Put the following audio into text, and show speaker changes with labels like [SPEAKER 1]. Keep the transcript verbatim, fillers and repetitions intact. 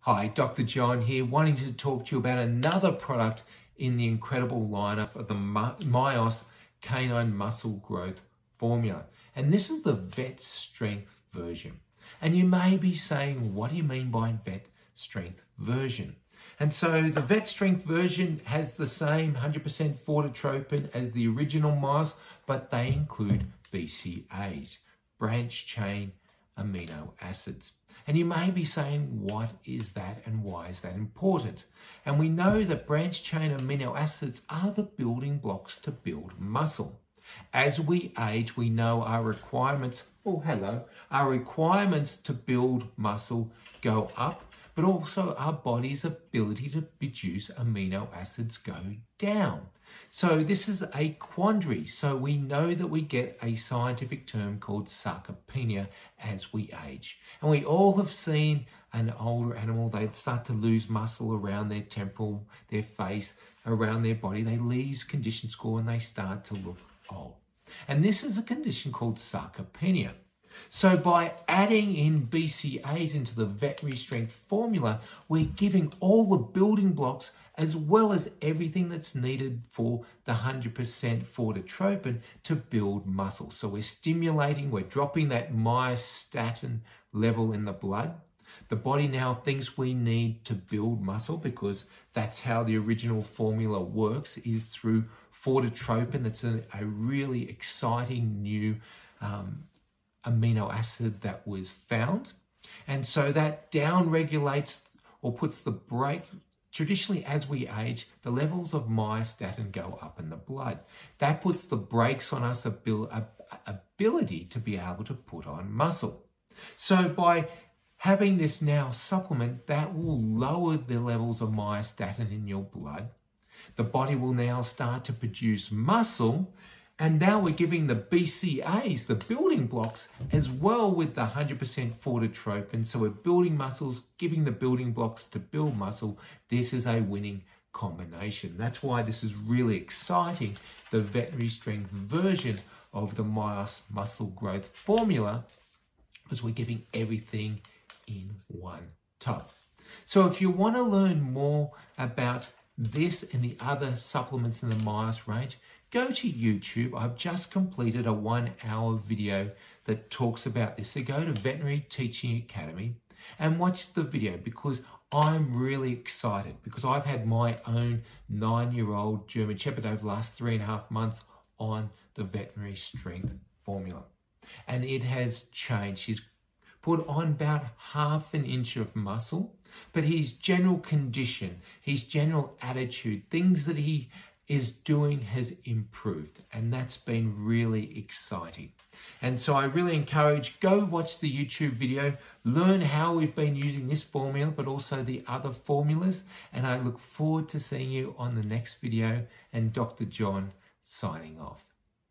[SPEAKER 1] Hi, Doctor John here, wanting to talk to you about another product in the incredible lineup of the Myos Canine Muscle Growth Formula. And this is the Vet Strength version. And you may be saying, what do you mean by Vet Strength version? And so the Vet Strength version has the same one hundred percent Fortitropin as the original Myos, but they include B C As, branch chain amino acids. And you may be saying, what is that and why is that important? And we know that branch chain amino acids are the building blocks to build muscle. As we age, we know our requirements, oh hello, our requirements to build muscle go up, but also our body's ability to produce amino acids go down. So this is a quandary. So we know that we get a scientific term called sarcopenia as we age. And we all have seen an older animal, they start to lose muscle around their temple, their face, around their body. They lose condition score and they start to look old. And this is a condition called sarcopenia. So by adding in B C As into the veterinary strength formula, we're giving all the building blocks as well as everything that's needed for the one hundred percent Fortitropin to build muscle. So we're stimulating, we're dropping that myostatin level in the blood. The body now thinks we need to build muscle because that's how the original formula works, is through Fortitropin. That's a, a really exciting new um, amino acid that was found. And so that down regulates or puts the brake. Traditionally, as we age, the levels of myostatin go up in the blood. That puts the brakes on us abil ability to be able to put on muscle. So by having this now supplement, that will lower the levels of myostatin in your blood. The body will now start to produce muscle. And now we're giving the B C As, the building blocks, as well with the one hundred percent Fortitropin. So we're building muscles, giving the building blocks to build muscle. This is a winning combination. That's why this is really exciting, the veterinary strength version of the Myos Muscle Growth Formula, because we're giving everything in one tub. So if you want to learn more about this and the other supplements in the Myos range, go to YouTube. I've just completed a one hour video that talks about this. So go to Veterinary Teaching Academy and watch the video, because I'm really excited, because I've had my own nine-year-old German Shepherd over the last three and a half months on the veterinary strength formula. And it has changed. He's put on about half an inch of muscle, but his general condition, his general attitude, things that he is doing has improved, and that's been really exciting. And so I really encourage, go watch the YouTube video, learn how we've been using this formula, but also the other formulas, and I look forward to seeing you on the next video. And Doctor John signing off.